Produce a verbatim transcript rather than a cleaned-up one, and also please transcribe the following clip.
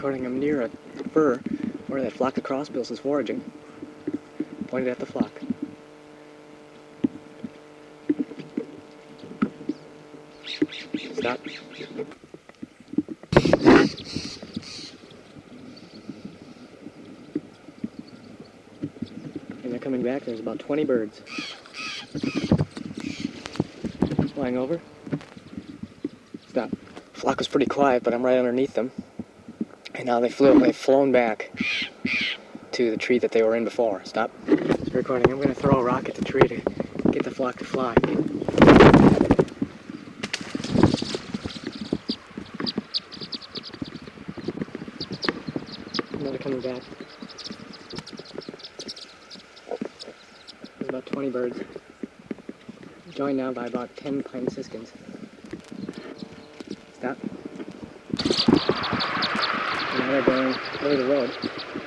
recording. I'm near a fir where that flock of crossbills is foraging. Pointed at the flock. Stop. And they're coming back. There's about twenty birds flying over. Stop. Flock was pretty quiet, but I'm right underneath them. And now they flew. They've flown back to the tree that they were in before. Stop. It's recording. I'm going to throw a rock at the tree to get the flock to fly. Now they're coming back. There's about twenty birds. Joined now by about ten pine siskins. Stop. And now they're going over the road.